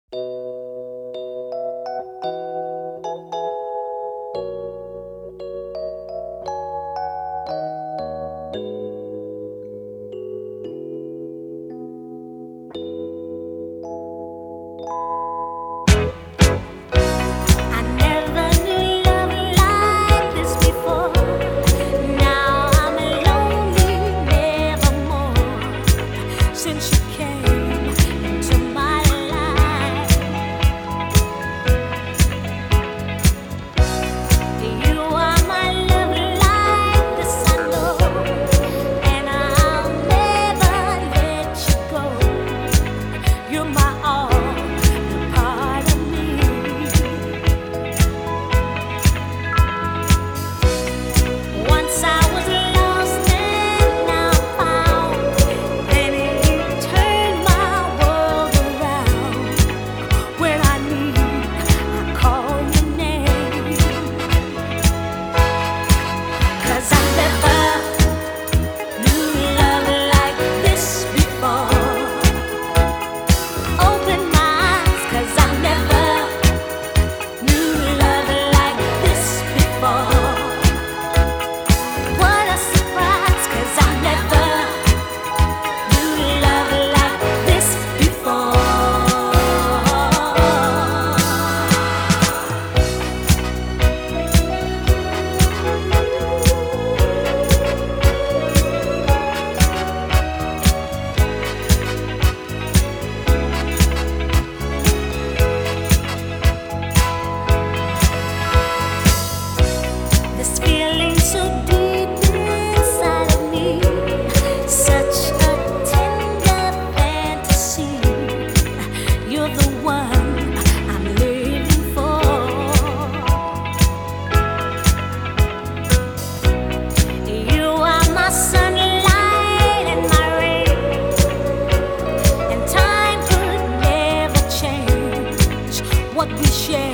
Since you came into my life, you are my love like the sun, and I'll never let you go. You're my all, you're part of me. Once I was lost and now found. Then it turned my world around. When I need, I call your name. 'Cause I never knew love like this before. Open my eyes, 'cause I never knew love like this before. What a surprise, 'cause I never knew love like this before. This feeling so deep inside of me, such a tender fantasy. You're the one I'm living for. You are my sunlight and my rain, and time could never change what we share.